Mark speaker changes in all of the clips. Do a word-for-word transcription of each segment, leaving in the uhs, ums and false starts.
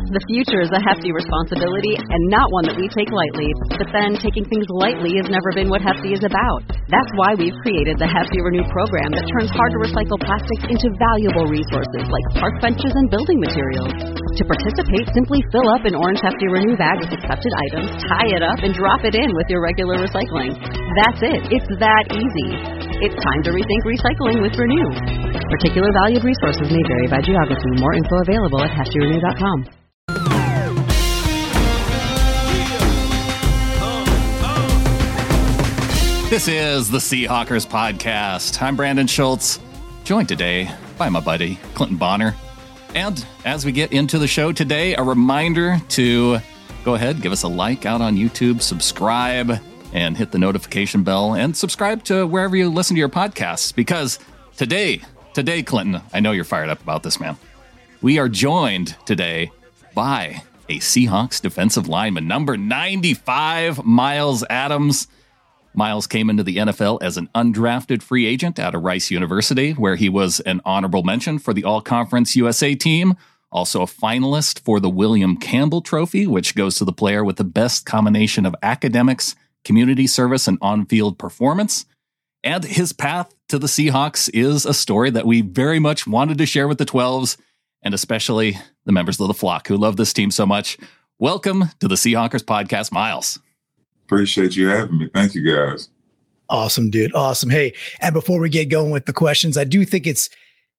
Speaker 1: The future is a hefty responsibility and not one that we take lightly. But then taking things lightly has never been what Hefty is about. That's why we've created the Hefty Renew program that turns hard-to-recycle plastics into valuable resources like park benches and building materials. To participate, simply fill up an orange Hefty Renew bag with accepted items, tie it up, and drop it in with your regular recycling. That's it. It's that easy. It's time to rethink recycling with Renew. Particular valued resources may vary by geography. More info available at hefty renew dot com.
Speaker 2: This is the Seahawkers Podcast. I'm Brandon Schultz, joined today by my buddy, Clinton Bonner. And as we get into the show today, a reminder to go ahead, give us a like out on YouTube, subscribe, and hit the notification bell, and subscribe to wherever you listen to your podcasts, because today, today, Clinton, I know you're fired up about this, man. We are joined today by a Seahawks defensive lineman, number ninety-five, Myles Adams. Myles came into the N F L as an undrafted free agent out of Rice University, where he was an honorable mention for the All-Conference U S A team, also a finalist for the William Campbell Trophy, which goes to the player with the best combination of academics, community service, and on-field performance. And his path to the Seahawks is a story that we very much wanted to share with the twelves, and especially the members of the flock who love this team so much. Welcome to the Seahawkers Podcast, Myles.
Speaker 3: Appreciate you having me. Thank you, guys.
Speaker 4: Awesome, dude. Awesome. Hey, and before we get going with the questions, I do think it's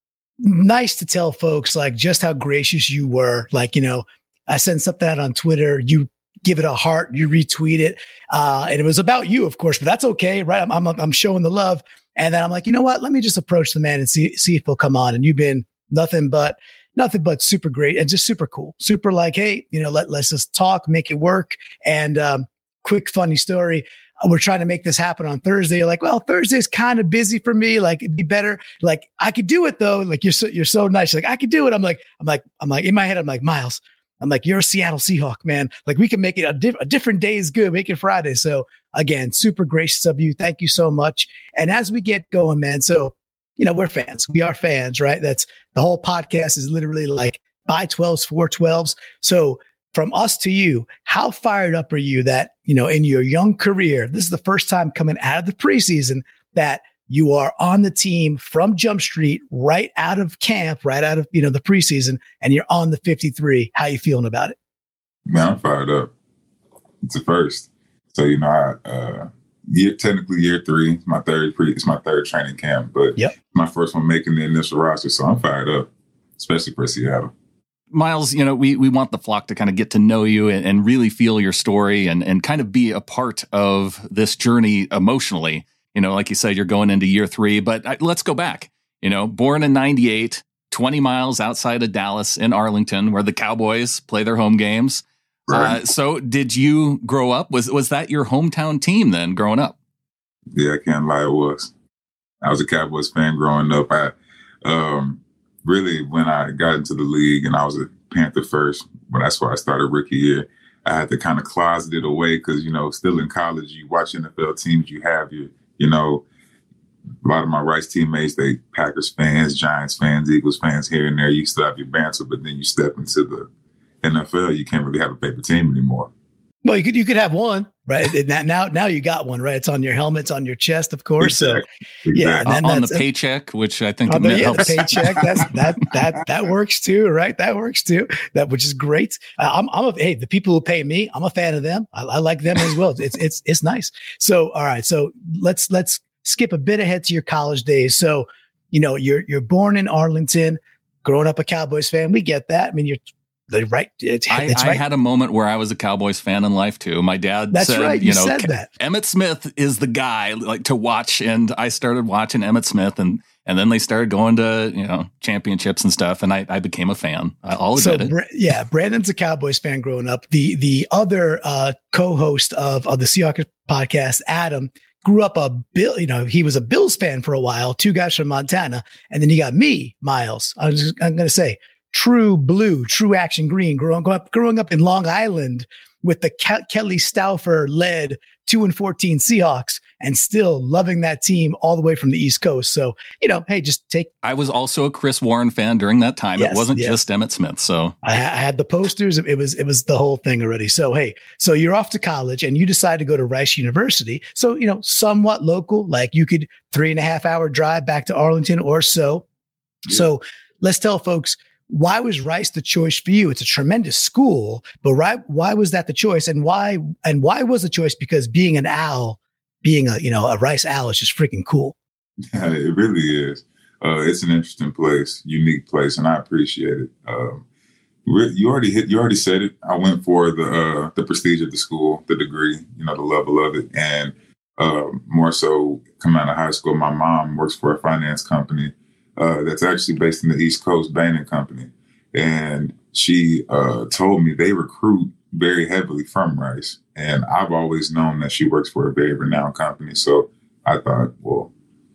Speaker 4: nice to tell folks like just how gracious you were. Like, you know, I sent something out on Twitter. You give it a heart. You retweet it. Uh, and it was about you, of course, but that's okay, right? I'm, I'm, I'm showing the love. And then I'm like, you know what? Let me just approach the man and see, see if he'll come on. And you've been nothing but Nothing but super great and just super cool. Super like, hey, you know, let, let's just talk, make it work. And um, quick, funny story. We're trying to make this happen on Thursday. You're like, well, Thursday's kind of busy for me. Like, it'd be better. Like, I could do it though. Like, you're so, you're so nice. You're like, I could do it. I'm like, I'm like, I'm like, in my head, I'm like, Myles, I'm like, you're a Seattle Seahawk, man. Like, we can make it a, diff- a different day is good. Make it Friday. So again, super gracious of you. Thank you so much. And as we get going, man, so you know, we're fans. We are fans, right? That's the whole podcast is literally like by twelves, four twelves. So from us to you, how fired up are you that, you know, in your young career, this is the first time coming out of the preseason that you are on the team from Jump Street, right out of camp, right out of, you know, the preseason, and you're on the fifty-three. How you feeling about it?
Speaker 3: Man, I'm fired up. It's the first. So, you know, I, uh, Year, technically year three, it's my third pre, it's my third training camp, but
Speaker 4: yep.
Speaker 3: my first one making the initial roster, so I'm fired up, especially for Seattle.
Speaker 2: Myles, you know, we we want the flock to kind of get to know you and, and really feel your story and and kind of be a part of this journey emotionally. You know, like you said, you're going into year three, but I, let's go back. You know, born in ninety-eight, twenty miles outside of Dallas in Arlington, where the Cowboys play their home games.
Speaker 3: Right.
Speaker 2: Uh, so did you grow up? Was was that your hometown team then growing up?
Speaker 3: Yeah, I can't lie, it was. I was a Cowboys fan growing up. I um, really, when I got into the league and I was a Panther first, when that's where I started rookie year, I had to kind of closet it away because, you know, still in college, you watch N F L teams, you have your, you know, a lot of my Rice teammates, they Packers fans, Giants fans, Eagles fans here and there. You still have your banter, but then you step into the N F L, you can't really have a paper team anymore.
Speaker 4: Well, you could you could have one, right? And now now you got one, right? It's on your helmet, it's on your chest, of course.
Speaker 3: Exactly.
Speaker 4: So yeah,
Speaker 3: exactly.
Speaker 4: and
Speaker 2: on the paycheck, which I think
Speaker 4: on the, yeah,
Speaker 2: helps.
Speaker 4: the paycheck. That's that that that works too, right? That works too. That which is great. Uh, I'm I'm a hey, the people who pay me, I'm a fan of them. I, I like them as well. It's it's it's nice. So all right, so let's let's skip a bit ahead to your college days. So you know you're you're born in Arlington, growing up a Cowboys fan. We get that. I mean, you're The right, it's,
Speaker 2: I,
Speaker 4: it's
Speaker 2: I
Speaker 4: right.
Speaker 2: had a moment where I was a Cowboys fan in life too. My dad
Speaker 4: That's
Speaker 2: said,
Speaker 4: right.
Speaker 2: you,
Speaker 4: You
Speaker 2: know,
Speaker 4: said that.
Speaker 2: Emmitt Smith is the guy like to watch, and I started watching Emmitt Smith, and and then they started going to you know championships and stuff, and I, I became a fan. I'll admit
Speaker 4: so,
Speaker 2: it.
Speaker 4: Bra- yeah, Brandon's a Cowboys fan growing up. The the other uh, co-host of of the Seahawks podcast, Adam, grew up a Bill. You know, he was a Bills fan for a while. Two guys from Montana, and then you got me, Myles. I was just, I'm going to say. True blue, true action green, growing up, growing up in Long Island, with the Ke- Kelly Stauffer led two and fourteen Seahawks and still loving that team all the way from the East Coast. So, you know, hey, just take.
Speaker 2: I was also a Chris Warren fan during that time. Yes, it wasn't yes. just Emmitt Smith. So
Speaker 4: I, I had the posters. It was, it was the whole thing already. So, hey, so you're off to college and you decide to go to Rice University. So, you know, somewhat local, like you could three and a half hour drive back to Arlington or so. Yeah. So let's tell folks, why was Rice the choice for you? It's a tremendous school, but why, why was that the choice? And why, and why was the choice? Because being an owl, being a, you know, a Rice owl is just freaking cool.
Speaker 3: Yeah, it really is. Uh, it's an interesting place, unique place, and I appreciate it. Um, you already hit, you already said it. I went for the, uh, the prestige of the school, the degree, you know, the level of it. And, uh, more so coming out of high school, my mom works for a finance company Uh, that's actually based in the East Coast, Bain and Company. And she uh, told me they recruit very heavily from Rice. And I've always known that she works for a very renowned company. So I thought, well,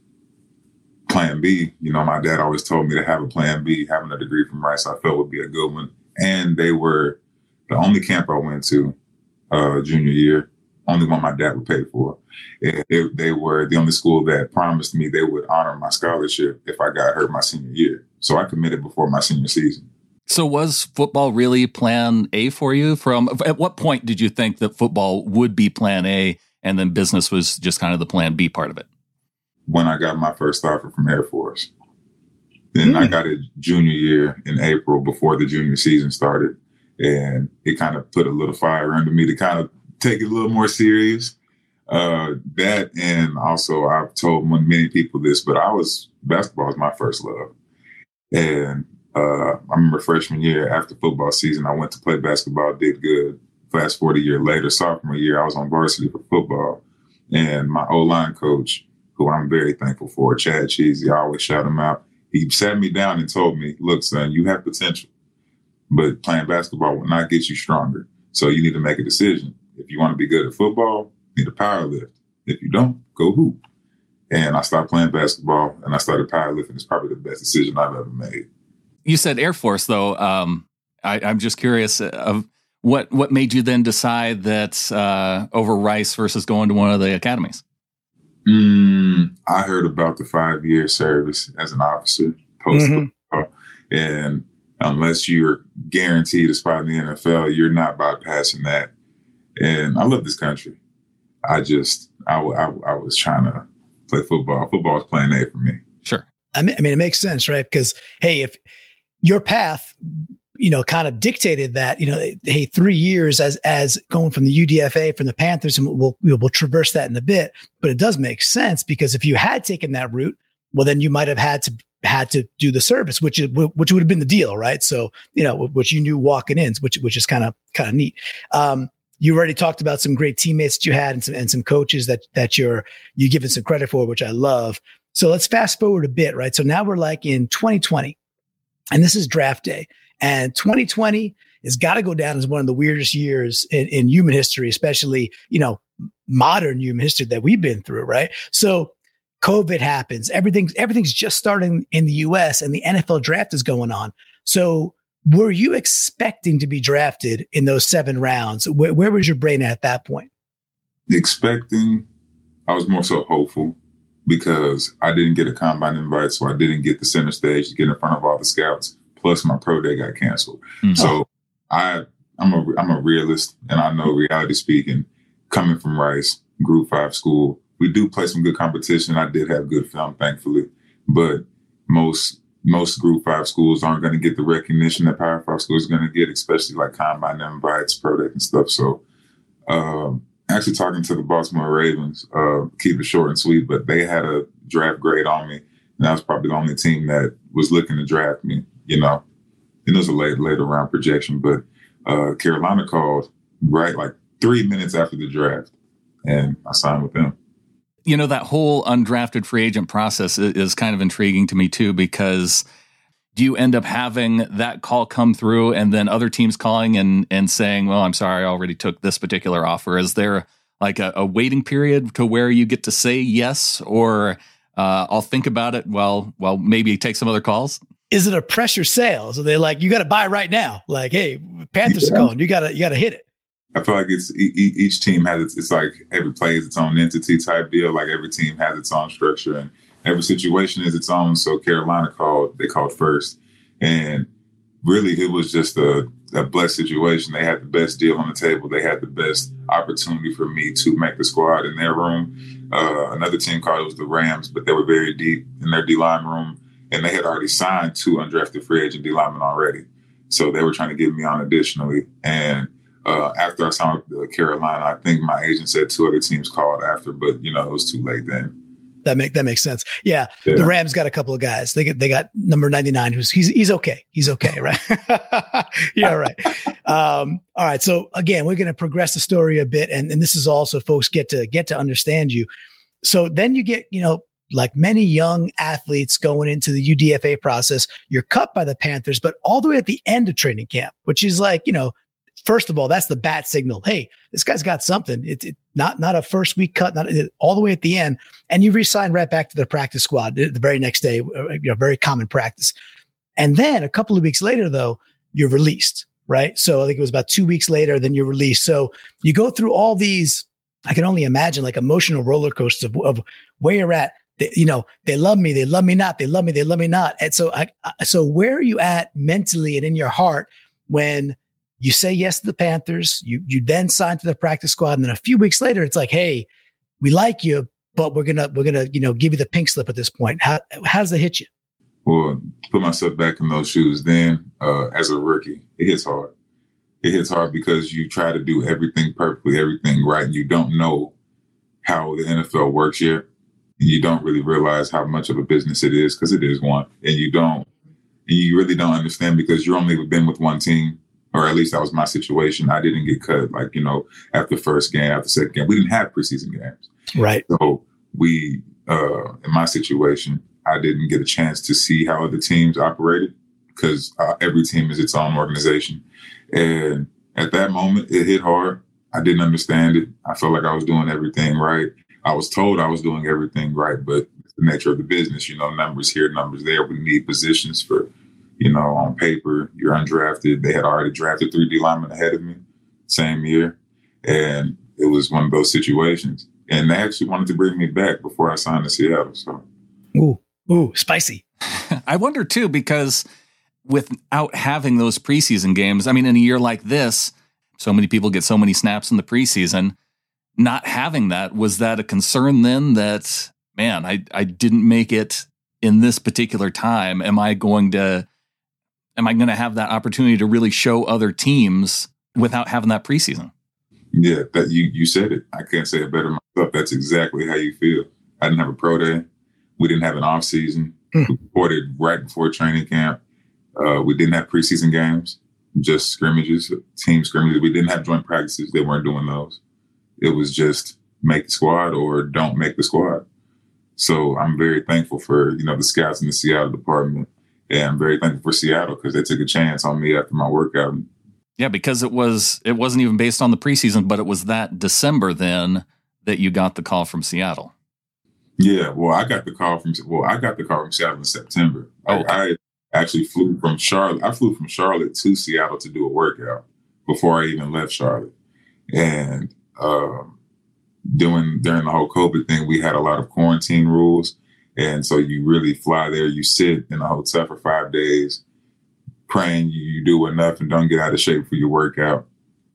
Speaker 3: plan B, you know, my dad always told me to have a plan B. Having a degree from Rice, I felt would be a good one. And they were the only camp I went to uh, junior year, only one my dad would pay for. It, it, they were the only school that promised me they would honor my scholarship if I got hurt my senior year. So I committed before my senior season.
Speaker 2: So was football really plan A for you? From at what point did you think that football would be plan A and then business was just kind of the plan B part of it?
Speaker 3: When I got my first offer from Air Force. Then mm. I got it junior year in April before the junior season started. And it kind of put a little fire under me to kind of take it a little more serious. Uh, that, and also I've told many people this, but I was, basketball was my first love. And uh, I remember freshman year after football season, I went to play basketball, did good. Fast forward a year later, sophomore year, I was on varsity for football. And my O-line coach, who I'm very thankful for, Chad Cheesy, I always shout him out. He sat me down and told me, look, son, you have potential, but playing basketball will not get you stronger. So you need to make a decision. If you want to be good at football, you need a power lift. If you don't, go hoop. And I started playing basketball and I started powerlifting. It's probably the best decision I've ever made.
Speaker 2: You said Air Force, though. Um, I, I'm just curious of what what made you then decide that uh, over Rice versus going to one of the academies?
Speaker 3: Mm, I heard about the five-year service as an officer post mm-hmm. and unless you're guaranteed a spot in the N F L, you're not bypassing that. And I love this country. I just, I, I, I was trying to play football. Football was playing A for me.
Speaker 2: Sure.
Speaker 4: I mean, I mean, it makes sense, right? Because, hey, if your path, you know, kind of dictated that, you know, hey, three years as as going from the U D F A, from the Panthers, and we'll, we'll, we'll traverse that in a bit. But it does make sense because if you had taken that route, well, then you might have had to had to do the service, which is which would have been the deal, right? So, you know, which you knew walking in, which which is kind of kind of neat. Um, You already talked about some great teammates that you had and some, and some coaches that, that you're, you giving some credit for, which I love. So let's fast forward a bit, right? So now we're like in twenty twenty and this is draft day, and twenty twenty has got to go down as one of the weirdest years in, in human history, especially, you know, modern human history that we've been through. Right. So COVID happens, everything's, everything's just starting in the U S and the N F L draft is going on. So were you expecting to be drafted in those seven rounds? Where, where was your brain at that point?
Speaker 3: Expecting, I was more so hopeful because I didn't get a combine invite, so I didn't get the center stage to get in front of all the scouts. Plus, my pro day got canceled. Mm-hmm. So I, I'm a, I'm a realist, and I know, reality speaking, coming from Rice, Group Five school, we do play some good competition. I did have good film, thankfully, but most. Most Group Five schools aren't going to get the recognition that Power Five schools are going to get, especially like combine invites, pro day and stuff. So, um, actually talking to the Baltimore Ravens, uh, keep it short and sweet, but they had a draft grade on me, and that was probably the only team that was looking to draft me. You know, it was a late later round projection, but uh, Carolina called right like three minutes after the draft, and I signed with them.
Speaker 2: You know, that whole undrafted free agent process is kind of intriguing to me, too, because do you end up having that call come through and then other teams calling and, and saying, well, I'm sorry, I already took this particular offer? Is there like a, a waiting period to where you get to say yes, or uh, I'll think about it? Well, well, maybe take some other calls.
Speaker 4: Is it a pressure sale? So they're like, you got to buy right now. Like, hey, Panthers yeah. are calling. You got to you got to hit it.
Speaker 3: I feel like it's e- each team has its, it's like every play is its own entity type deal. Like every team has its own structure and every situation is its own. So Carolina called, they called first. And really it was just a, a blessed situation. They had the best deal on the table. They had the best opportunity for me to make the squad in their room. Uh, another team called, it was the Rams, but they were very deep in their D-line room. And they had already signed two undrafted free agent D linemen already. So they were trying to get me on additionally. And Uh, after I signed with Carolina, I think my agent said two other teams called after, but you know it was too late then.
Speaker 4: That make that makes sense. Yeah,
Speaker 3: yeah.
Speaker 4: The Rams got a couple of guys. They get they got number ninety-nine, who's he's he's okay. He's okay, right? Yeah, right. Um, all right. So again, we're going to progress the story a bit, and and this is also folks get to get to understand you. So then you get you know like many young athletes going into the U D F A process, you're cut by the Panthers, but all the way at the end of training camp, which is like you know. First of all, that's the bat signal. Hey, this guy's got something. It's it, not not a first week cut, not it, all the way at the end. And you re-sign right back to the practice squad the, the very next day. You know, very common practice. And then a couple of weeks later, though, you're released, right? So I think it was about two weeks later, then you're released. So you go through all these. I can only imagine like emotional roller coasters of, of where you're at. They, you know, they love me, they love me not, they love me, they love me not. And so, I, I so where are you at mentally and in your heart when you say yes to the Panthers, you you then sign to the practice squad, and then a few weeks later, it's like, hey, we like you, but we're gonna we're gonna you know give you the pink slip at this point. How how does it hit you?
Speaker 3: Well, put myself back in those shoes. Then, uh, as a rookie, it hits hard. It hits hard because you try to do everything perfectly, everything right, and you don't know how the N F L works yet, and you don't really realize how much of a business it is because it is one, and you don't, and you really don't understand because you've only been with one team. Or at least that was my situation. I didn't get cut, like, you know, after the first game, after the second game. We didn't have preseason games.
Speaker 4: Right.
Speaker 3: So we, uh, in my situation, I didn't get a chance to see how other teams operated because uh, every team is its own organization. And at that moment, it hit hard. I didn't understand it. I felt like I was doing everything right. I was told I was doing everything right, but it's the nature of the business, you know, numbers here, numbers there. We need positions for You know, on paper, you're undrafted. They had already drafted three D linemen ahead of me same year. And it was one of those situations. And they actually wanted to bring me back before I signed to Seattle. So,
Speaker 4: Ooh, ooh, spicy.
Speaker 2: I wonder, too, because without having those preseason games, I mean, in a year like this, so many people get so many snaps in the preseason. Not having that, was that a concern then that, man, I, I didn't make it in this particular time? Am I going to... Am I going to have that opportunity to really show other teams without having that preseason?
Speaker 3: Yeah, that you you said it. I can't say it better myself. That's exactly how you feel. I didn't have a pro day. We didn't have an off season. Mm. We reported right before training camp. Uh, we didn't have preseason games, just scrimmages, team scrimmages. We didn't have joint practices. They weren't doing those. It was just make the squad or don't make the squad. So I'm very thankful for, you know, the scouts in the Seattle department. And I'm very thankful for Seattle because they took a chance on me after my workout.
Speaker 2: Yeah, because it was it wasn't even based on the preseason, but it was that December then that you got the call from Seattle.
Speaker 3: Yeah, well, I got the call from well, I got the call from Seattle in September.
Speaker 2: Oh, okay.
Speaker 3: I, I actually flew from Charlotte. I flew from Charlotte to Seattle to do a workout before I even left Charlotte. And um, doing during the whole COVID thing, we had a lot of quarantine rules. And so you really fly there, you sit in a hotel for five days, praying you do enough and don't get out of shape for your workout.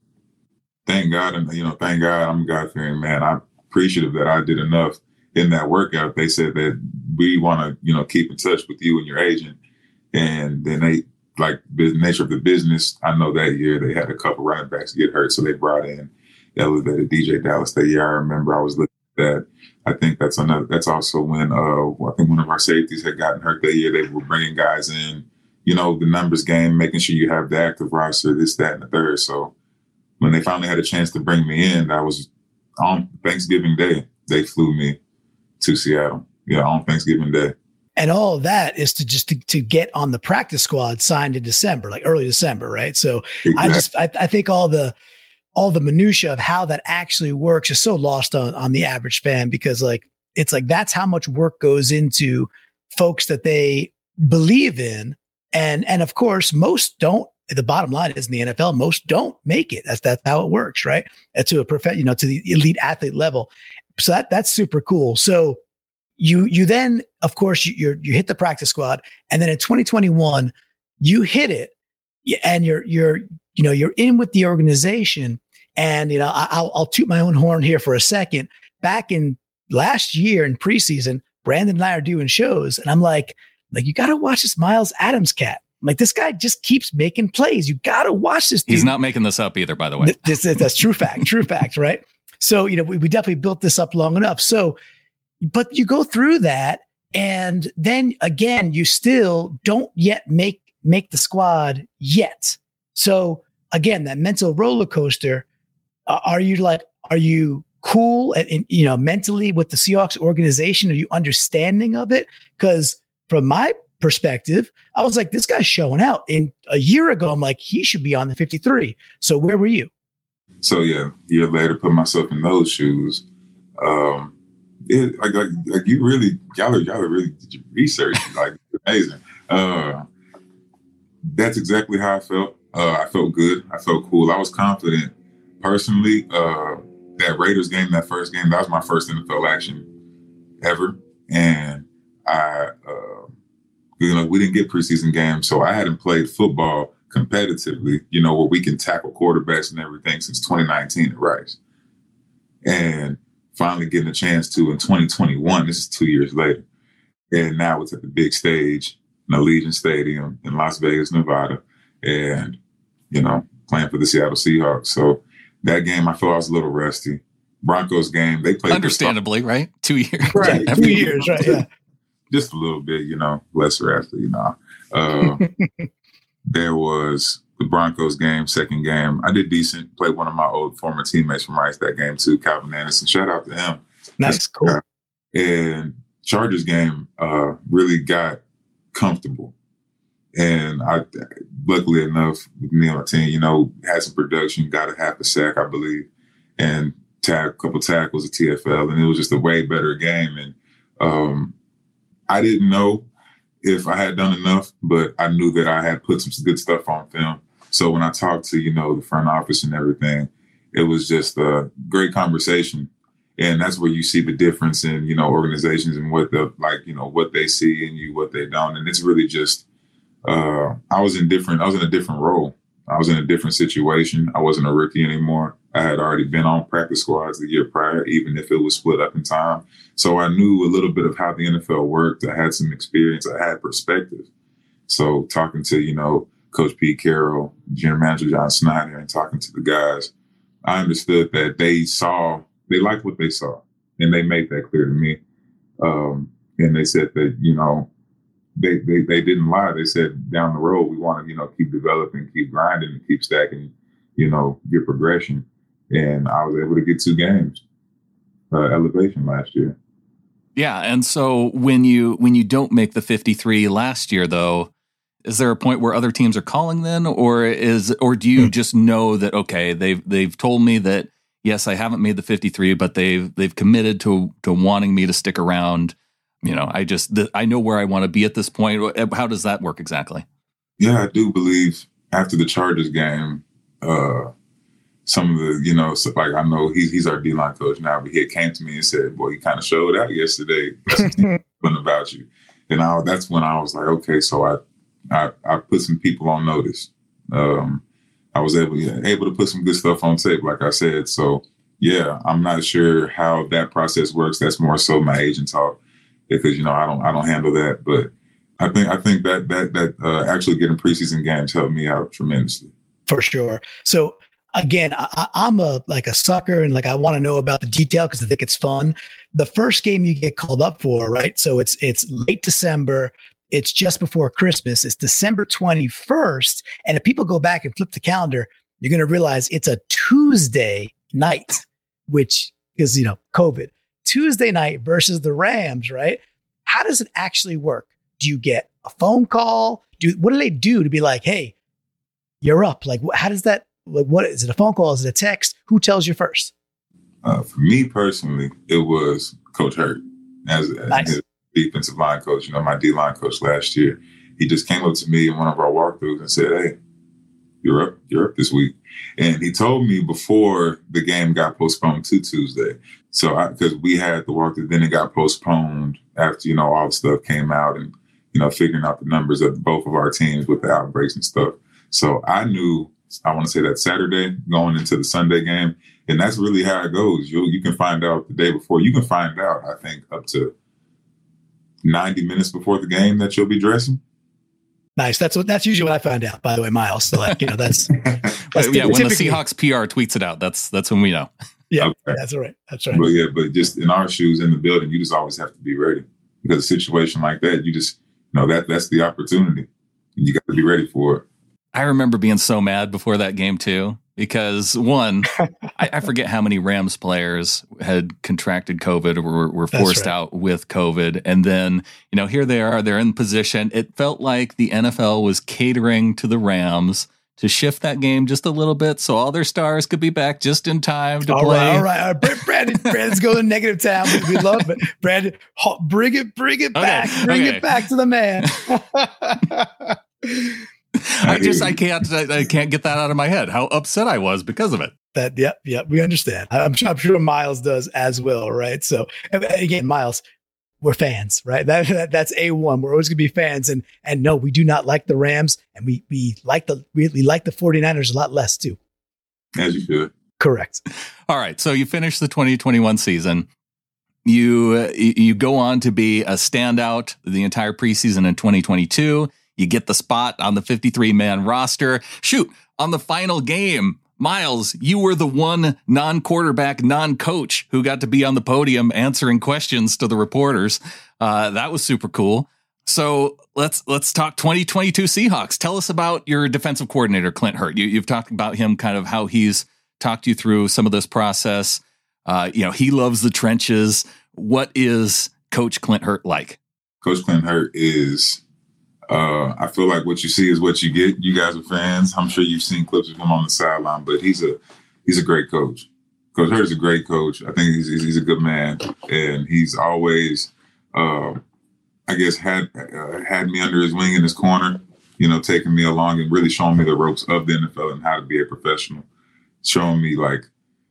Speaker 3: Thank God, and you know, thank God I'm a God-fearing man. I'm appreciative that I did enough in that workout. They said that we want to, you know, keep in touch with you and your agent. And then they, like the nature of the business, I know that year they had a couple running backs get hurt. So they brought in elevated D J Dallas that year. I remember I was looking at that. I think that's another, that's also when, uh, I think one of our safeties had gotten hurt that year. They were bringing guys in, you know, the numbers game, making sure you have the active roster, this, that, and the third. So when they finally had a chance to bring me in, that was on Thanksgiving Day. They flew me to Seattle. Yeah, on Thanksgiving Day.
Speaker 4: And all of that is to just to, to get on the practice squad signed in December, like early December, right? So exactly. I just I, I think all the all the minutia of how that actually works is so lost on, on the average fan, because like it's like that's how much work goes into folks that they believe in. And and of course, most don't the bottom line is in the N F L, most don't make it. That's that's how it works, right? And to a prof- you know, to the elite athlete level. So that that's super cool. So you you then, of course, you you're, you hit the practice squad, and then in twenty twenty-one, you hit it, and you're you're you know you're in with the organization. And you know, I, I'll I'll toot my own horn here for a second. Back in last year in preseason, Brandon and I are doing shows, and I'm like, like you got to watch this Miles Adams cat. I'm like, this guy just keeps making plays. You got to watch this dude.
Speaker 2: He's not making this up either, by the way.
Speaker 4: This, this, that's true fact, true fact, right? So, you know, we, we definitely built this up long enough. So, but you go through that, and then again, you still don't yet make make the squad yet. So again, that mental roller coaster. Uh, are you like, are you cool and, and, you know, mentally with the Seahawks organization? Are you understanding of it? Because from my perspective, I was like, this guy's showing out. And a year ago, I'm like, he should be on the fifty-three. So where were you?
Speaker 3: So yeah, a year later, put myself in those shoes. Um, it, like, like, like you really, y'all are, y'all are really did your research. Like, amazing. Uh, that's exactly how I felt. Uh, I felt good. I felt cool. I was confident. Personally, uh, that Raiders game, that first game, that was my first N F L action ever. And I, uh, you know, we didn't get preseason games, so I hadn't played football competitively, you know, where we can tackle quarterbacks and everything since twenty nineteen at Rice. And finally getting a chance to in twenty twenty-one, this is two years later. And now it's at the big stage in Allegiant Stadium in Las Vegas, Nevada. And, you know, playing for the Seattle Seahawks. So that game, I felt I was a little rusty. Broncos game, they played.
Speaker 2: Understandably, right? Two years.
Speaker 4: Right, two years, right, yeah.
Speaker 3: Just a little bit, you know, less rusty, you know. Uh, there was the Broncos game, second game. I did decent. Played one of my old former teammates from Rice that game too, Calvin Anderson. Shout out to him.
Speaker 4: Nice, cool.
Speaker 3: Uh, and Chargers game uh, really got comfortable. And I, luckily enough, with me on the team, you know, had some production, got a half a sack, I believe, and tag, a couple tackles at T F L, and it was just a way better game. And um, I didn't know if I had done enough, but I knew that I had put some good stuff on film. So when I talked to, you know, the front office and everything, it was just a great conversation. And that's where you see the difference in, you know, organizations and what the, like, you know, what they see in you, what they don't. And it's really just, Uh, I was in different, I was in a different role. I was in a different situation. I wasn't a rookie anymore. I had already been on practice squads the year prior, even if it was split up in time. So I knew a little bit of how the N F L worked. I had some experience. I had perspective. So talking to, you know, Coach Pete Carroll, General Manager John Snyder, and talking to the guys, I understood that they saw, they liked what they saw. And they made that clear to me. Um, and they said that, you know, They, they they didn't lie. They said down the road, we want to, you know, keep developing, keep grinding, and keep stacking, you know, get progression. And I was able to get two games, uh, elevation last year.
Speaker 2: Yeah. And so when you when you don't make the fifty-three last year, though, is there a point where other teams are calling then? Or is or do you just know that, OK, they've they've told me that, yes, I haven't made the fifty-three, but they've they've committed to to wanting me to stick around. You know, I just, the, I know where I want to be at this point. How does that work exactly?
Speaker 3: Yeah, I do believe after the Chargers game, uh, some of the, you know, so like I know he's he's our D-line coach now, but he came to me and said, boy, you kind of showed out yesterday. That's something about you. And I, that's when I was like, okay, so I, I, I put some people on notice. Um, I was able, yeah, able to put some good stuff on tape, like I said. So, yeah, I'm not sure how that process works. That's more so my agent talk. Because, you know, I don't I don't handle that. But I think I think that that that uh, actually getting preseason games helped me out tremendously.
Speaker 4: For sure. So again, I, I'm a like a sucker and like I want to know about the detail because I think it's fun. The first game you get called up for, right? So it's it's late December. It's just before Christmas. It's December twenty-first. And if people go back and flip the calendar, you're going to realize it's a Tuesday night, which is, you know, COVID. Tuesday night versus the Rams, right? How does it actually work? Do you get a phone call? Do what do they do to be like, hey, you're up? Like, how does that? Like, what is it? A phone call? Is it a text? Who tells you first?
Speaker 3: Uh, for me personally, it was Coach Hurt as,
Speaker 4: nice.
Speaker 3: as defensive line coach. You know, my D line coach last year. He just came up to me in one of our walkthroughs and said, "Hey, you're up, you're up this week. And he told me before the game got postponed to Tuesday. So I, because we had the walkthrough, then it got postponed after, you know, all the stuff came out and, you know, figuring out the numbers of both of our teams with the outbreaks and stuff. So I knew, I want to say that Saturday going into the Sunday game. And that's really how it goes. You you can find out the day before. You can find out, I think, up to ninety minutes before the game that you'll be dressing.
Speaker 4: Nice. That's what. That's usually what I find out. By the way, Miles. So, like, you know, that's, that's
Speaker 2: yeah. When the Seahawks P R tweets it out, that's that's when we know.
Speaker 4: Yeah, okay. that's right. That's right.
Speaker 3: But yeah, but just in our shoes in the building, you just always have to be ready because a situation like that, you just you know that that's the opportunity. You got to be ready for it.
Speaker 2: I remember being so mad before that game too. Because one, I, I forget how many Rams players had contracted COVID or were, were forced right. out with COVID. And then, you know, here they are, they're in position. It felt like the N F L was catering to the Rams to shift that game just a little bit so all their stars could be back just in time to
Speaker 4: all
Speaker 2: play.
Speaker 4: Right, all right, all right. Brandon, Brandon's going negative town. We love it. Brandon, bring it, bring it back. Okay, bring okay. it back to the man.
Speaker 2: I just I can't I, I can't get that out of my head. How upset I was because of it.
Speaker 4: That yep yep we understand. I'm sure I'm sure Miles does as well, right? So again, Miles, we're fans, right? That, that that's A one. We're always gonna be fans, and and no, we do not like the Rams, and we we like the we, we like the 49ers a lot less too.
Speaker 3: As you should.
Speaker 4: Correct.
Speaker 2: All right, so you finish the twenty twenty-one season. You uh, you go on to be a standout the entire preseason in twenty twenty-two. You get the spot on the fifty-three man roster. Shoot, on the final game, Miles, you were the one non-quarterback, non-coach who got to be on the podium answering questions to the reporters. Uh, that was super cool. So let's let's talk twenty twenty-two Seahawks. Tell us about your defensive coordinator, Clint Hurtt. You, you've talked about him, kind of how he's talked you through some of this process. Uh, you know, he loves the trenches. What is Coach Clint Hurtt like? Coach
Speaker 3: Clint Hurtt is... Uh, I feel like what you see is what you get. You guys are fans. I'm sure you've seen clips of him on the sideline, but he's a he's a great coach. Coach Hurtt is a great coach. I think he's he's a good man, and he's always, uh, I guess, had uh, had me under his wing in his corner. You know, taking me along and really showing me the ropes of the N F L and how to be a professional. Showing me like,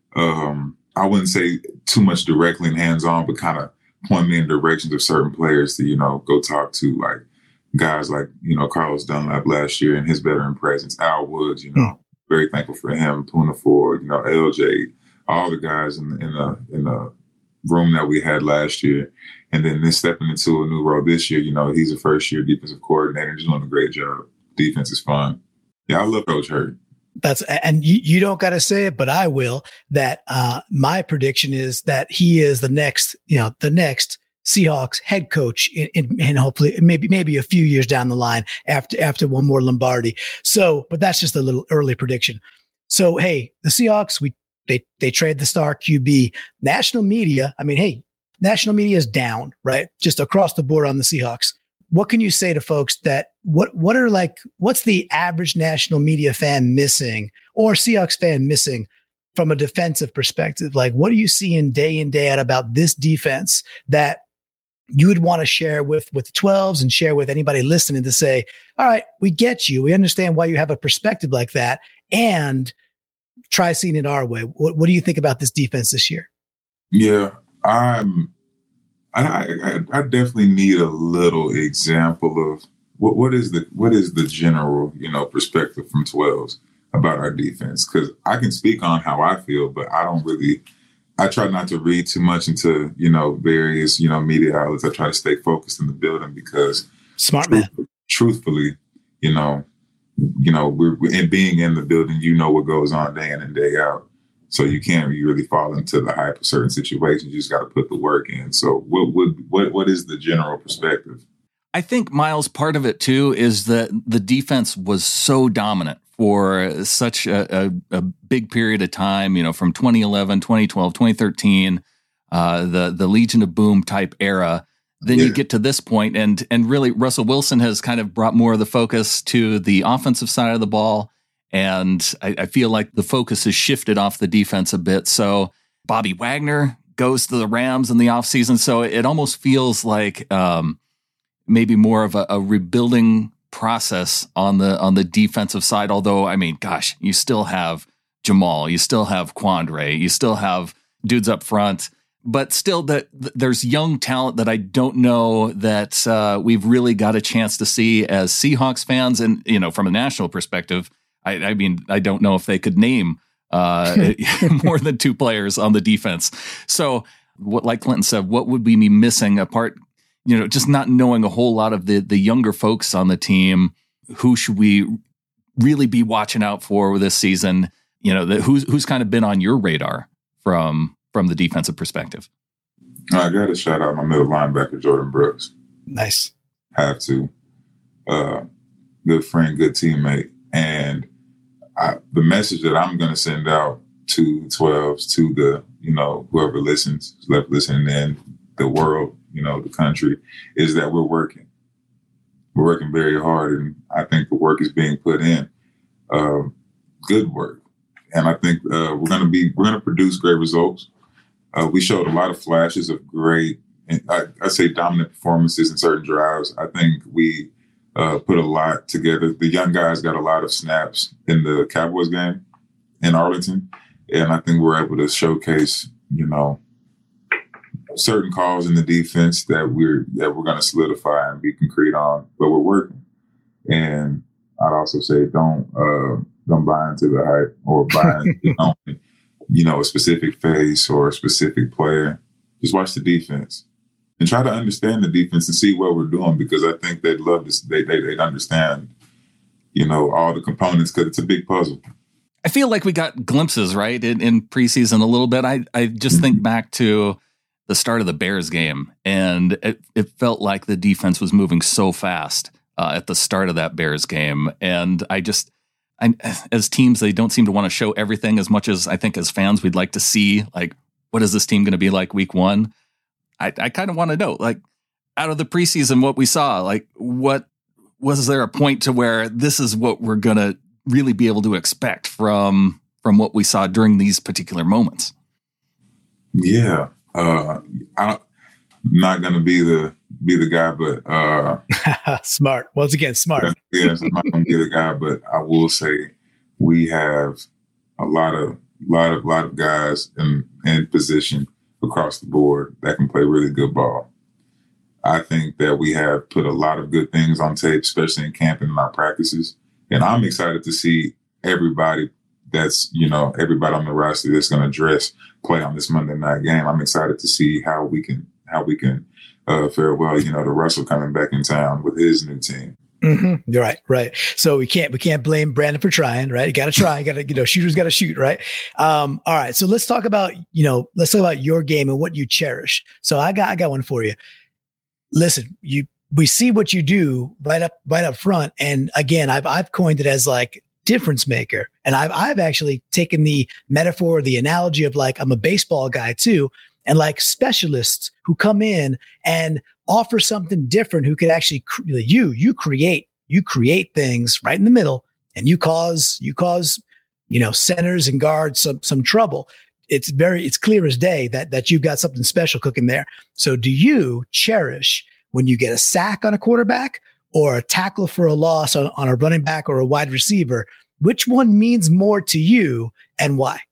Speaker 3: um, I wouldn't say too much directly and hands on, but kind of point me in directions of certain players to you know go talk to like. Guys like, you know, Carlos Dunlap last year and his veteran presence, Al Woods, you know, mm. very thankful for him, Poona Ford, you know, L J, all the guys in, in, the, in the room that we had last year. And then this stepping into a new role this year, you know, he's a first year defensive coordinator, just doing a great job. Defense is fun. Yeah, I love Coach Hurtt.
Speaker 4: That's and you, you don't got to say it, but I will. That uh, my prediction is that he is the next, you know, the next Seahawks head coach in, in, and hopefully maybe maybe a few years down the line after after one more Lombardi. So, but that's just a little early prediction. So, hey, the Seahawks, we they they trade the star Q B. National media, I mean, hey, national media is down, right? Just across the board on the Seahawks. What can you say to folks that what what are like what's the average national media fan missing or Seahawks fan missing from a defensive perspective? Like, what are you seeing day in, day out about this defense that you would want to share with with the twelves and share with anybody listening to say, all right, we get you. We understand why you have a perspective like that, and try seeing it our way. What, what do you think about this defense this year?
Speaker 3: Yeah, I'm, I, I, I definitely need a little example of what, what is the what is the general, you know, perspective from twelves about our defense. Because I can speak on how I feel, but I don't really – I try not to read too much into, you know, various, you know, media outlets. I try to stay focused in the building because
Speaker 4: smart man.
Speaker 3: Truthfully, truthfully you know, you know, we're and being in the building, you know what goes on day in and day out. So you can't really fall into the hype of certain situations. You just got to put the work in. So what what what what is the general perspective?
Speaker 2: I think, Miles, part of it too is that the defense was so dominant for such a, a, a big period of time, you know, from twenty eleven, twenty twelve, twenty thirteen, uh, the the Legion of Boom type era. Then yeah. you get to this point, and and really Russell Wilson has kind of brought more of the focus to the offensive side of the ball, and I, I feel like the focus has shifted off the defense a bit. So Bobby Wagner goes to the Rams in the offseason, so it almost feels like um, maybe more of a, a rebuilding process on the on the defensive side. Although, I mean, gosh, you still have Jamal, you still have Quandre, you still have dudes up front, but still that there's young talent that I don't know that uh, we've really got a chance to see as Seahawks fans. And, you know, from a national perspective, I, I mean, I don't know if they could name uh, more than two players on the defense. So what, like Clinton said, what would we be missing apart, you know, just not knowing a whole lot of the, the younger folks on the team? Who should we really be watching out for this season? You know, the, who's, who's kind of been on your radar from, from the defensive perspective?
Speaker 3: I got to shout out my middle linebacker, Jordan Brooks.
Speaker 4: Nice.
Speaker 3: Have to. Uh, good friend, good teammate. And I, the message that I'm going to send out to twelves, to the, you know, whoever listens, left listening in, the world, you know, the country, is that we're working. We're working very hard, and I think the work is being put in. Uh, good work. And I think uh, we're going to be, we're going to produce great results. Uh, we showed a lot of flashes of great, I, I say dominant performances in certain drives. I think we uh, put a lot together. The young guys got a lot of snaps in the Cowboys game in Arlington. And I think we're able to showcase, you know, certain calls in the defense that we're that we're going to solidify and be concrete on, but we're working. And I'd also say don't uh, don't buy into the hype or buy into only, you know, a specific face or a specific player. Just watch the defense and try to understand the defense and see what we're doing, because I think they'd love to. They they they'd understand, you know, all the components, because it's a big puzzle.
Speaker 2: I feel like we got glimpses, right, in, in preseason a little bit. I I just mm-hmm. think back to the start of the Bears game, and it, it felt like the defense was moving so fast uh, at the start of that Bears game. And I just, I, as teams, they don't seem to want to show everything as much as I think as fans we'd like to see, like, what is this team going to be like week one? I, I kind of want to know, like, out of the preseason, what we saw, like, what was there a point to where this is what we're going to really be able to expect from, from what we saw during these particular moments?
Speaker 3: Yeah. Uh, I'm not going to be the be the guy, but uh,
Speaker 4: smart. Once again, smart.
Speaker 3: Yes, I'm not going to be the guy, but I will say we have a lot of lot of lot of guys in in position across the board that can play really good ball. I think that we have put a lot of good things on tape, especially in camp and in our practices, and I'm excited to see everybody. That's, you know, everybody on the roster that's going to dress play on this Monday night game. I'm excited to see how we can how we can uh, fare well. You know, the Russell coming back in town with his new team.
Speaker 4: Mm-hmm. You're right, right. So we can't we can't blame Brandon for trying, right? You got to try. You got to, you know, shooters got to shoot, right? Um, all right. So let's talk about, you know, let's talk about your game and what you cherish. So I got I got one for you. Listen, you we see what you do right up right up front, and again, I've I've coined it as like difference maker. And I've, I've actually taken the metaphor, the analogy of like, I'm a baseball guy too. And like specialists who come in and offer something different, who could actually, you, you create, you create things right in the middle, and you cause, you cause, you know, centers and guards some, some trouble. It's very, it's clear as day that, that you've got something special cooking there. So do you cherish when you get a sack on a quarterback or a tackle for a loss on, on a running back or a wide receiver? Which one means more to you, and why?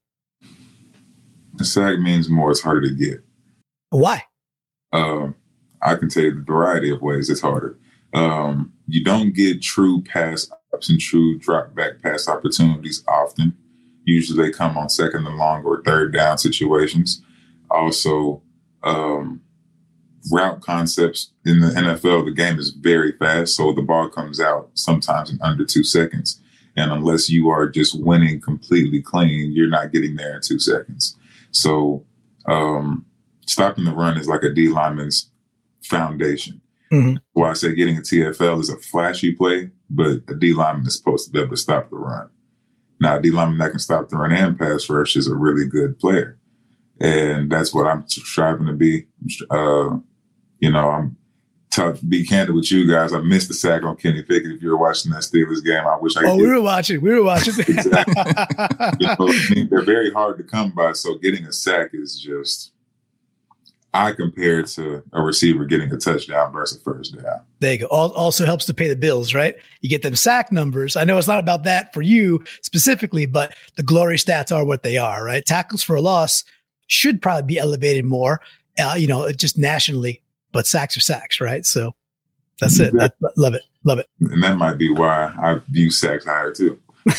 Speaker 3: The sack means more. It's harder to get.
Speaker 4: Why?
Speaker 3: Um, I can tell you the variety of ways it's harder. Um, you don't get true pass ups and true drop back pass opportunities often. Usually they come on second and long or third down situations. Also, um, route concepts in the N F L, the game is very fast. So the ball comes out sometimes in under two seconds. And unless you are just winning completely clean, you're not getting there in two seconds. So um, stopping the run is like a D lineman's foundation. Mm-hmm. Why I say getting a T F L is a flashy play, but a D lineman is supposed to be able to stop the run. Now, a D lineman that can stop the run and pass rush is a really good player. And that's what I'm striving to be. Uh, you know, I'm tough to be candid with you guys. I missed the sack on Kenny Pickett. If you were watching that Steelers game, I wish I could.
Speaker 4: Oh, we were watching. We were watching.
Speaker 3: Exactly. You know, I mean, they're very hard to come by. So getting a sack is just, I compare it to a receiver getting a touchdown versus a first down.
Speaker 4: There you go. Also helps to pay the bills, right? You get them sack numbers. I know it's not about that for you specifically, but the glory stats are what they are, right? Tackles for a loss should probably be elevated more, uh, you know, just nationally, but sacks are sacks, right? So that's it. I love it. Love it.
Speaker 3: And that might be why I view sacks higher too.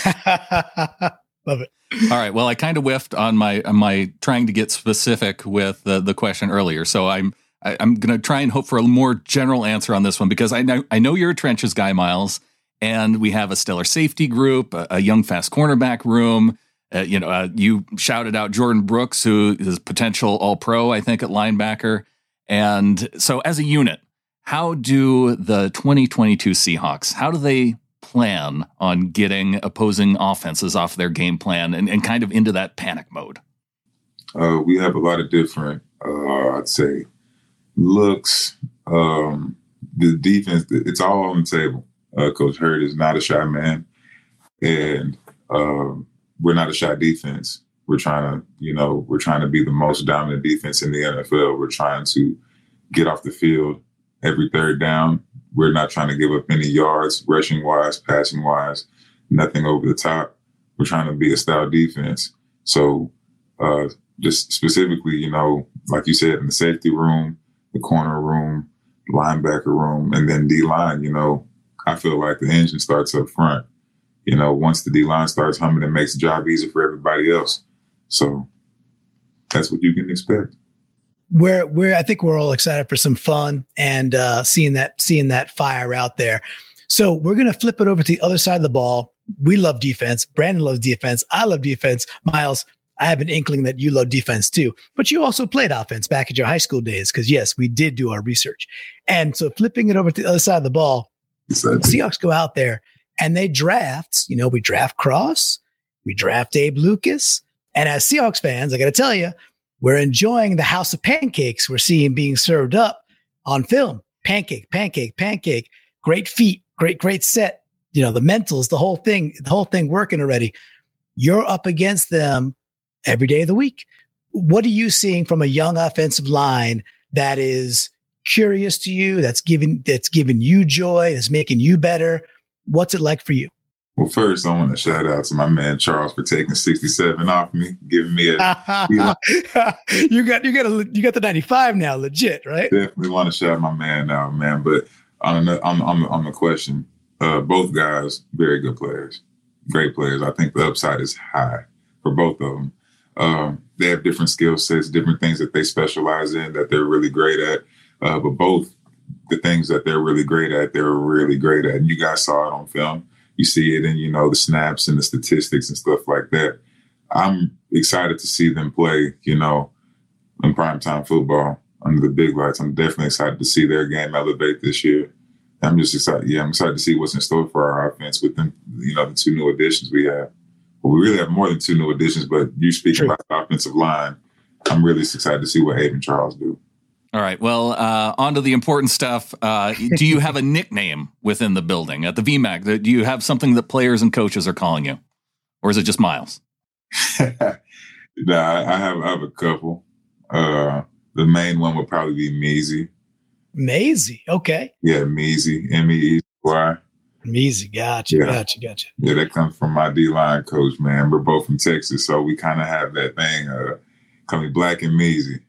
Speaker 4: Love it.
Speaker 2: All right. Well, I kind of whiffed on my on my trying to get specific with the, the question earlier. So I'm I, I'm going to try and hope for a more general answer on this one, because I know I know you're a trenches guy, Miles, and we have a stellar safety group, a, a young fast cornerback room. Uh, you know, uh, you shouted out Jordan Brooks, who is potential All-Pro, I think, at linebacker. And so, as a unit, how do the twenty twenty-two Seahawks? How do they plan on getting opposing offenses off their game plan and, and kind of into that panic mode?
Speaker 3: Uh, we have a lot of different, uh, I'd say, looks. Um, the defense, it's all on the table. Uh, Coach Hurd is not a shy man, and um, we're not a shy defense. We're trying to, you know, we're trying to be the most dominant defense in the N F L. We're trying to get off the field every third down. We're not trying to give up any yards, rushing wise, passing wise, nothing over the top. We're trying to be a style defense. So uh, just specifically, you know, like you said, in the safety room, the corner room, linebacker room, and then D-line, you know, I feel like the engine starts up front. You know, once the D-line starts humming, it makes the job easier for everybody else. So that's what you can expect.
Speaker 4: We're, we're, I think we're all excited for some fun and uh, seeing that, seeing that fire out there. So we're going to flip it over to the other side of the ball. We love defense. Brandon loves defense. I love defense. Miles, I have an inkling that you love defense too, but you also played offense back at your high school days. Cause yes, we did do our research. And so flipping it over to the other side of the ball, the Seahawks go out there and they draft, you know, we draft Cross, we draft Abe Lucas. And as Seahawks fans, I got to tell you, we're enjoying the house of pancakes we're seeing being served up on film. Pancake, pancake, pancake. Great feet, great, great set. You know, the mentals, the whole thing, the whole thing working already. You're up against them every day of the week. What are you seeing from a young offensive line that is curious to you, that's giving, that's giving you joy, that's making you better? What's it like for you?
Speaker 3: Well, first, I want to shout out to my man Charles for taking sixty-seven off me, giving me a. you, know,
Speaker 4: you got you got a, you got the ninety-five now, legit, right?
Speaker 3: Definitely want to shout my man out, man. But on the, on, on, on the question, uh, both guys very good players, great players. I think the upside is high for both of them. Um, they have different skill sets, different things that they specialize in that they're really great at. Uh, but both the things that they're really great at, they're really great at. And you guys saw it on film. You see it in, you know, the snaps and the statistics and stuff like that. I'm excited to see them play, you know, in primetime football under the big lights. I'm definitely excited to see their game elevate this year. I'm just excited. Yeah, I'm excited to see what's in store for our offense with them, you know, the two new additions we have. Well, we really have more than two new additions, but you speak True. about the offensive line. I'm really excited to see what Abe and Charles do.
Speaker 2: All right. Well, uh, on to the important stuff. Uh, do you have a nickname within the building at the V MAC? Do you have something that players and coaches are calling you? Or is it just Miles?
Speaker 3: nah, I have, I have a couple. Uh, the main one would probably be Measy.
Speaker 4: Measy. Okay.
Speaker 3: Yeah, Measy. M E E Y.
Speaker 4: Measy. Gotcha. Yeah. Gotcha. Gotcha.
Speaker 3: Yeah, that comes from my D-line coach, man. We're both from Texas, so we kind of have that thing, uh, call me Black and Measy.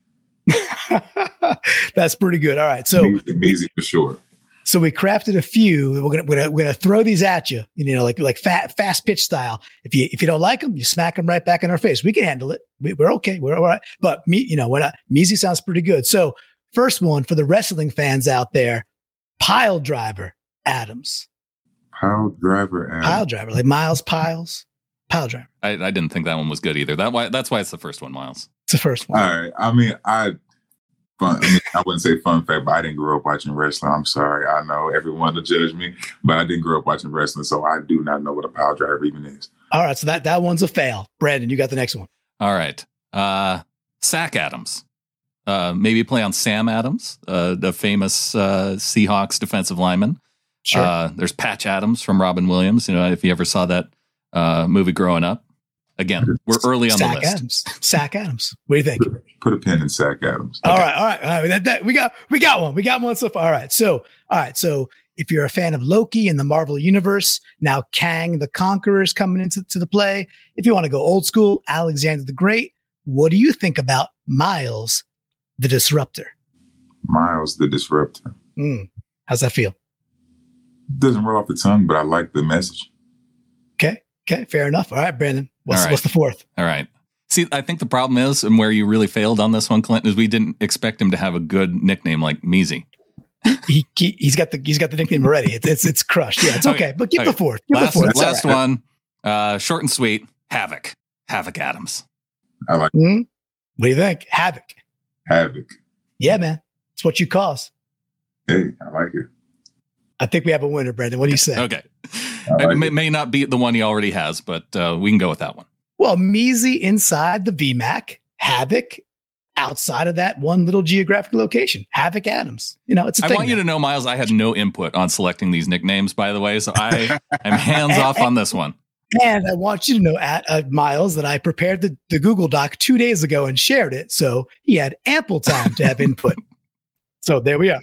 Speaker 4: That's pretty good. All right. So
Speaker 3: easy for sure.
Speaker 4: So we crafted a few. We're gonna, we're gonna we're gonna throw these at you. You know, like like fat, fast pitch style. If you if you don't like them, you smack them right back in our face. We can handle it. We, we're okay. We're all right. But me, you know, we're not. Measy sounds pretty good. So first one for the wrestling fans out there: Pile Driver Adams.
Speaker 3: Pile Driver Adams.
Speaker 4: Pile Driver, like Miles Piles. Pile Driver.
Speaker 2: I, I didn't think that one was good either. That why that's why it's the first one, Miles.
Speaker 4: It's the first one.
Speaker 3: All right. I mean, I. Fun, I, mean, I wouldn't say fun fact, but I didn't grow up watching wrestling. I'm sorry. I know everyone will judge me, but I didn't grow up watching wrestling, so I do not know what a pile driver even is.
Speaker 4: All right, so that, that one's a fail. Brandon, you got the next one.
Speaker 2: All right. Uh, Sack Adams. Uh, maybe play on Sam Adams, uh, the famous uh, Seahawks defensive lineman.
Speaker 4: Sure.
Speaker 2: Uh, there's Patch Adams from Robin Williams, you know, if you ever saw that uh, movie growing up. Again, we're early on
Speaker 4: Sack
Speaker 2: the list.
Speaker 4: Adams. Sack Adams. What do you think?
Speaker 3: Put, put a pin in Sack Adams.
Speaker 4: All right, all right, all right. That, that, we got we got one. We got one so far. All right. So, all right. So if you're a fan of Loki in the Marvel Universe, now Kang the Conqueror is coming into to the play. If you want to go old school, Alexander the Great. What do you think about Miles the Disruptor?
Speaker 3: Miles the Disruptor.
Speaker 4: Mm. How's that feel?
Speaker 3: Doesn't roll off the tongue, but I like the message.
Speaker 4: Okay. Okay. Fair enough. All right, Brandon. What's,
Speaker 2: right.
Speaker 4: what's the fourth?
Speaker 2: All right. See, I think the problem is, and where you really failed on this one, Clinton, is we didn't expect him to have a good nickname like Measy.
Speaker 4: he, he he's got the he's got the nickname already. It's it's, it's crushed. Yeah, it's okay. okay. But give okay. the fourth. Give
Speaker 2: last
Speaker 4: the fourth.
Speaker 2: last
Speaker 4: right.
Speaker 2: one, uh, short and sweet. Havoc. Havoc Adams.
Speaker 3: I like.
Speaker 4: Mm-hmm. What do you think? Havoc.
Speaker 3: Havoc.
Speaker 4: Yeah, man. It's what you cause.
Speaker 3: Hey, I like it.
Speaker 4: I think we have a winner, Brandon. What do you say?
Speaker 2: Okay.
Speaker 3: Like
Speaker 2: it may, may not be the one he already has, but uh, we can go with that one.
Speaker 4: Well, Measy inside the V MAC, Havoc outside of that one little geographic location. Havoc Adams. You know, it's a
Speaker 2: I
Speaker 4: thing.
Speaker 2: want you to know, Miles, I had no input on selecting these nicknames, by the way, so I am hands off on this one.
Speaker 4: And I want you to know, at uh, Miles, that I prepared the, the Google Doc two days ago and shared it, so he had ample time to have input. So there we are.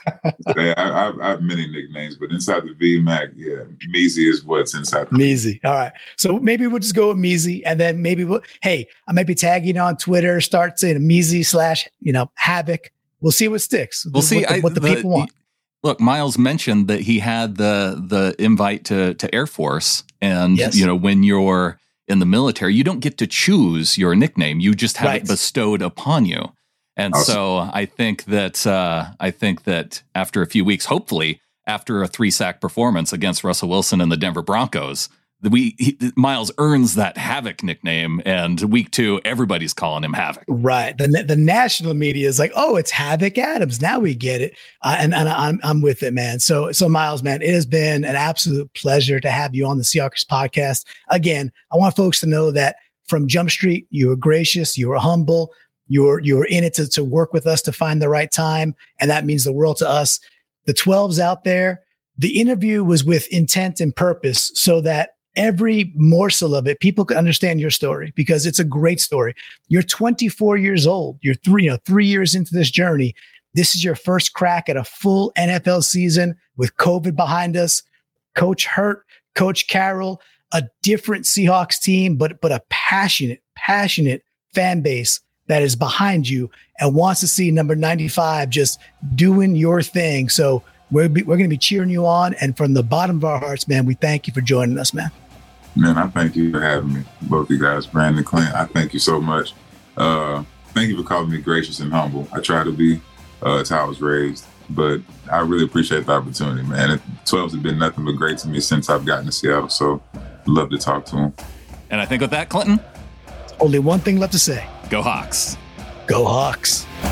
Speaker 3: yeah, I, I, I have many nicknames, but inside the V MAC, yeah, Measy is what's inside. The
Speaker 4: Measy. All right. So maybe we'll just go with Measy, and then maybe we'll, hey, I might be tagging you on Twitter, start saying Measy slash, you know, Havoc. We'll see what sticks.
Speaker 2: We'll see
Speaker 4: what the, what the, the people want.
Speaker 2: Look, Miles mentioned that he had the the invite to to Air Force, and
Speaker 4: yes.
Speaker 2: you know, when you're in the military, you don't get to choose your nickname; you just have
Speaker 4: right.
Speaker 2: it bestowed upon you. And awesome. so I think that uh, I think that after a few weeks, hopefully after a three sack performance against Russell Wilson and the Denver Broncos, we he, Miles earns that Havoc nickname, and week two, everybody's calling him Havoc.
Speaker 4: Right. The the national media is like, oh, it's Havoc Adams. Now we get it, uh, and and I'm I'm with it, man. So so Miles, man, it has been an absolute pleasure to have you on the Seahawkers podcast. Again, I want folks to know that from Jump Street, you were gracious, you were humble. You're you're in it to, to work with us to find the right time, and that means the world to us. The twelves out there, the interview was with intent and purpose so that every morsel of it, people can understand your story, because it's a great story. You're twenty-four years old. You're three, you know, three years into this journey. This is your first crack at a full N F L season with COVID behind us. Coach hurt, Coach Carroll, a different Seahawks team, but but a passionate, passionate fan base that is behind you and wants to see number ninety-five just doing your thing. So we're, be, we're going to be cheering you on. And from the bottom of our hearts, man, we thank you for joining us, man.
Speaker 3: Man, I thank you for having me. Both you guys, Brandon, Clint, I thank you so much. Uh, thank you for calling me gracious and humble. I try to be, uh, it's how I was raised, but I really appreciate the opportunity, man. twelves have been nothing but great to me since I've gotten to Seattle. So love to talk to them.
Speaker 2: And I think with that, Clinton,
Speaker 4: only one thing left to say.
Speaker 2: Go Hawks.
Speaker 4: Go Hawks.